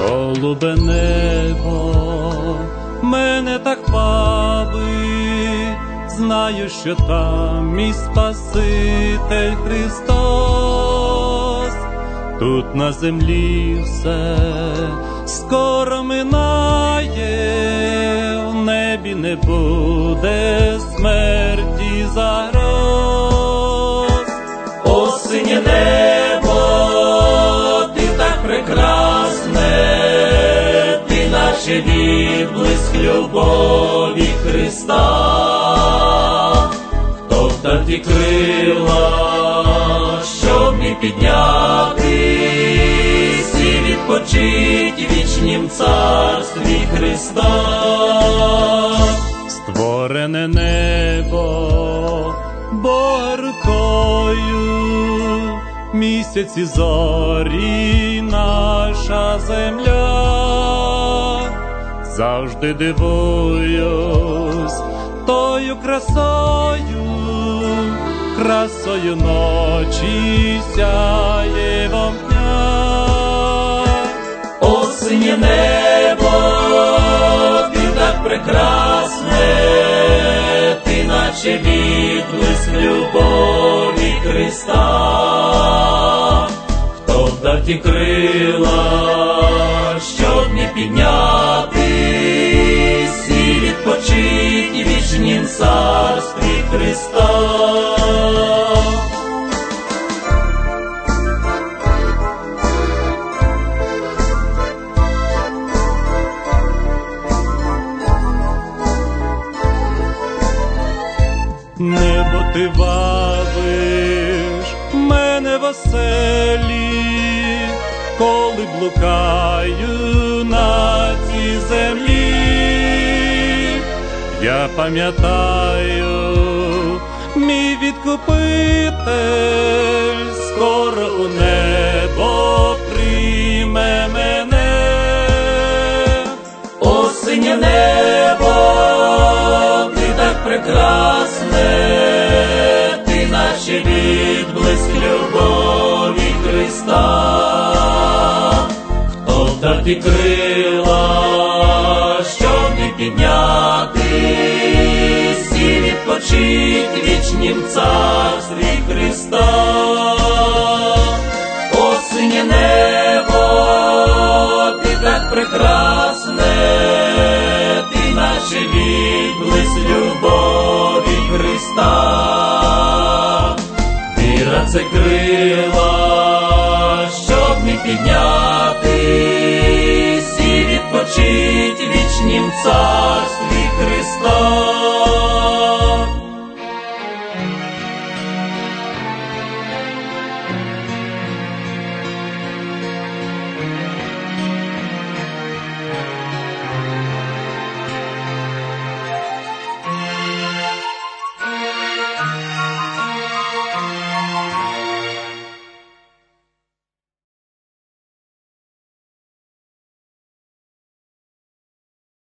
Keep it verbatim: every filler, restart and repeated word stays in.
Голубе небо мене так вабить, знаю, що там мій Спаситель Христос. Тут на землі все скоро минає, в небі не буде смерті загроз. О, синє небо, ти так прекрасне, ти наче відблиск любові Христа. Хто вдав ті крила, щоб мені піднятись і відпочить в вічнім царстві Христа. Створене небо Бога рукою, місяці, зорі, наша земля. Завжди дивуюсь тою красою, красою ночі сяє вогня. О, синє небо, ти так прекрасне, ти наче відблиск любові Христа. Хто вдав ті крила, щоб мені піднятись і відпочить в вічнім царстві Христа. Небо, ти вабиш мене в оселі, коли блукаю на цій землі. Я пам'ятаю, мій відкупитель скоро у небо прийме мене. О, синє небо, ти так прекрасне, ти наче відблиск любові Христа. Хто вдав ті крила, щоб мені піднятись і відпочить в вічнім царстві Христа. О, синє небо, ти так прекрасне, ти наче відблиск любові Христа. Віра — це крила, щоб мені піднятись і відпочить в вічнім царстві Христа.